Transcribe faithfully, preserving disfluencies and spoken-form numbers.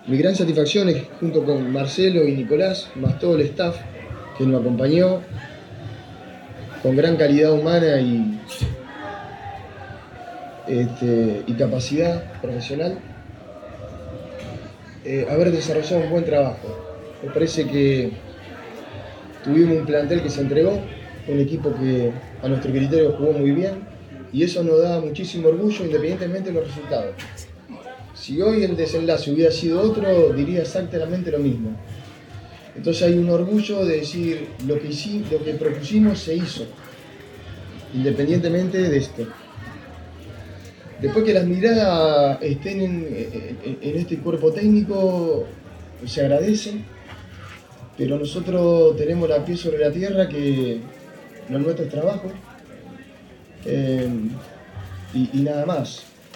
Mi gran satisfacción es junto con Marcelo y Nicolás, más todo el staff que nos acompañó, con gran calidad humana y, este, y capacidad profesional, eh, haber desarrollado un buen trabajo. Me parece que tuvimos un plantel que se entregó, un equipo que a nuestro criterio jugó muy bien, y eso nos da muchísimo orgullo independientemente de los resultados. Si hoy el desenlace hubiera sido otro, diría exactamente lo mismo. Entonces hay un orgullo de decir, lo que, hicimos, lo que propusimos se hizo, independientemente de esto. Después que las miradas estén en, en, en este cuerpo técnico, se agradece, pero nosotros tenemos la pie sobre la tierra, que lo nuestro es trabajo, eh, y, y nada más.